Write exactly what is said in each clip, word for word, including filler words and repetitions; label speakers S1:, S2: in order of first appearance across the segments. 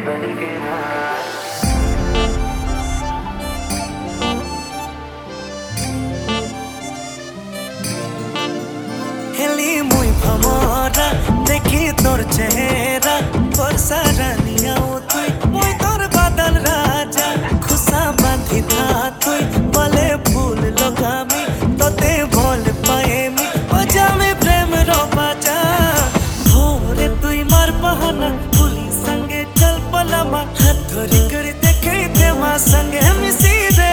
S1: Heli मुई भमरा देखी तोर चेहरा बरसा रानिया तुई मुई तोर बादल राजा खुशा बांधी था तुई बले फूल लगामी तोते बोल पाएमी बजामे प्रेम रो बाजा भोरे तुई मार बहाना पुली संगे चल पलामा हाथ धरी कर देखे देवा संगे मिसी रे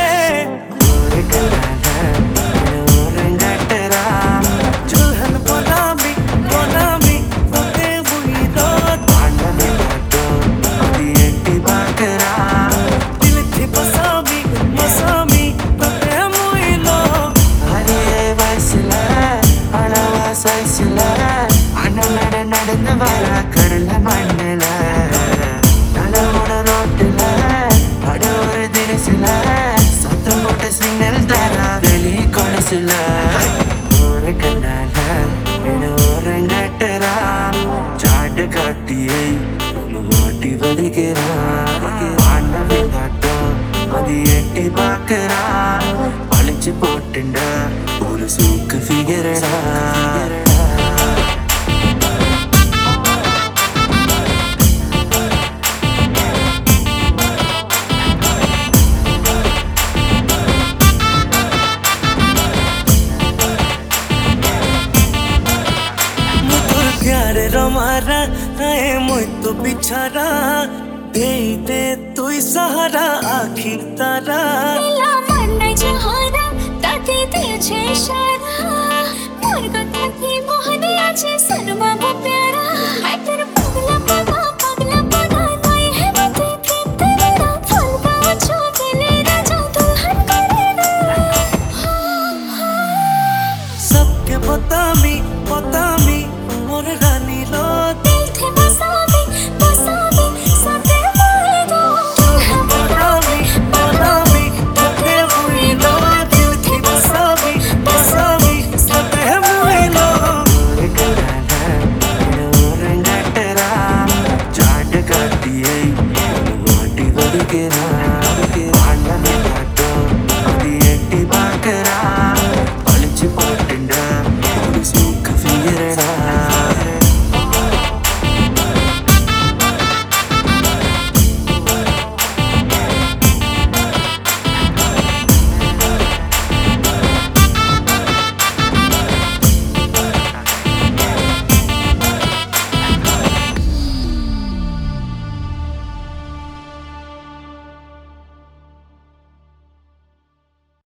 S2: நடந்து வர கடல மண்ணில நலவோட ரோட்டுல அட ஒரு தினசில சத்தம் போட்ட சிக்னல் தர வெளி கொலுசுல ஒரு கண்ணால என்ன ஒரு கட்டுறா சாட்டு காட்டியை ஓட்டி வலிக்கிறான் ஆண்டவன் காட்டம் அது எட்டி பார்க்கிறா அழிச்சு போட்டுண்ட ஒரு சூக்கு ஃபிகரடா
S1: प्यार रमारा आए मुई तो बिछारा दे दे तू सहारा आखिर तारा
S3: नीला मन जहारा ताते दिए छे इशारा मोर कथा की मोहन आछे सनमा प्यारा।